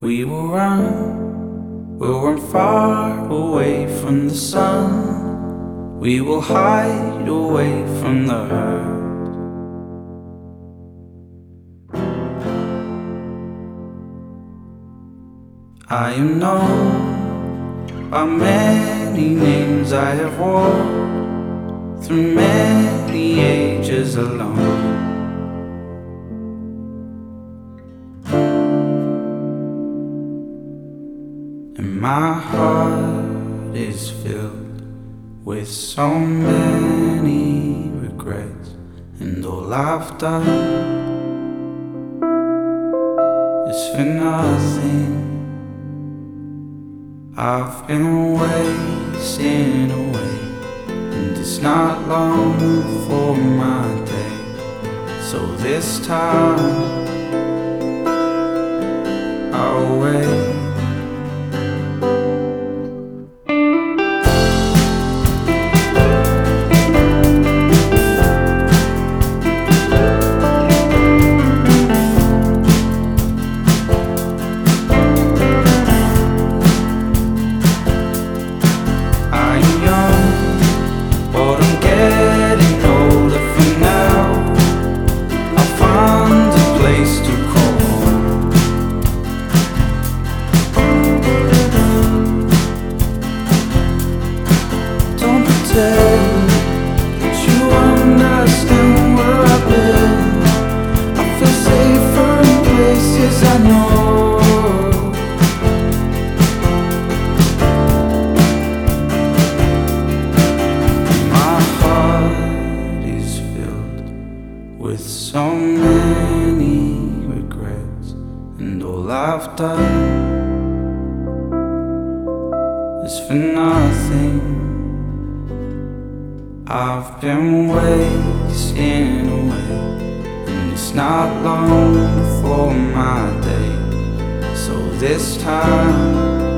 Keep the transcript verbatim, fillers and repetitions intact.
We will run, we'll run far away from the sun. We will hide away from the hurt. I am known by many names. I have walked through many ages alone. And my heart is filled with so many regrets, and all I've done is for nothing. I've been wasting away, and it's not long for my day. So this time I'll wait. With so many regrets, and all I've done is for nothing. I've been wasting away, and it's not long for my day. So this time